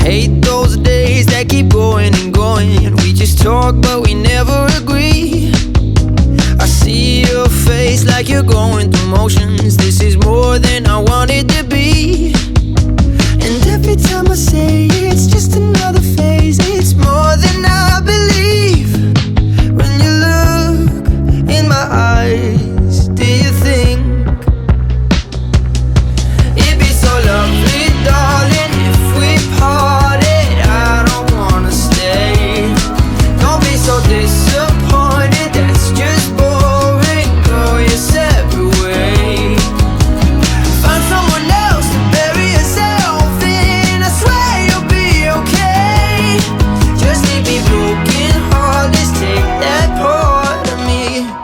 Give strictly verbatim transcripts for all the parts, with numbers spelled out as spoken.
Hate those days that keep going and going. We just talk but we never agree. I see your face like you're going through motions. This is more than I wanted to be. And every time I say it's just another phase, it's more than I believe. When you look in my eyes, do you think it'd be so lovely, darling, if we parted? I don't wanna stay. Don't be so disappointed, that's just boring. Go your separate way. Find someone else to bury yourself in. I swear you'll be okay. Just leave me broken heartless, take that part of me.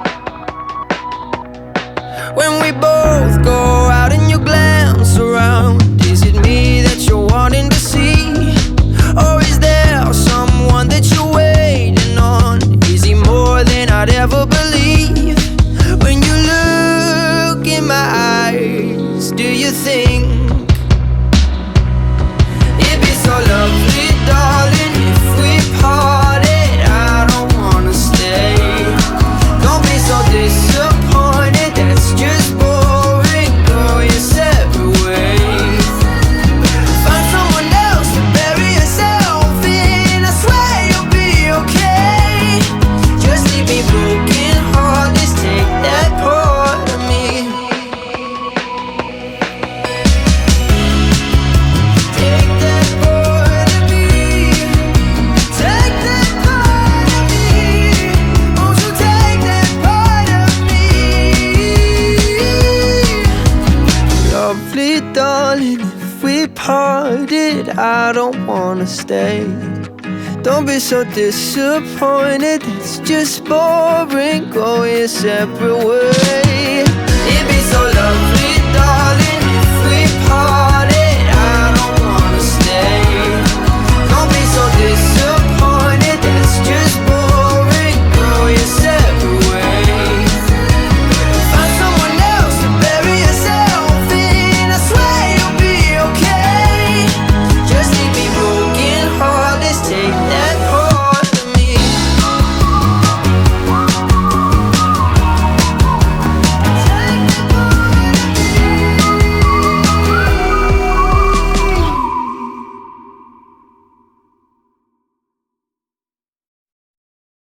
When we both go out and you glance around, is it me that you're wanting to see? Or is there someone that you're waiting on? Is he more than I'd ever believe? When you look in my eyes, do you think it'd be so lovely, darling, if we parted? I don't wanna stay. Don't be so disappointed, that's just boring. Go your separate ways. Find someone else to bury yourself in. I swear you'll be okay. Just leave me broken heartless, take that part of me. Take that part of me. Take that part of me. Won't you take that part of me? Lovely darling, if we parted, I don't wanna stay. Don't be so disappointed, it's just boring. Go your separate way.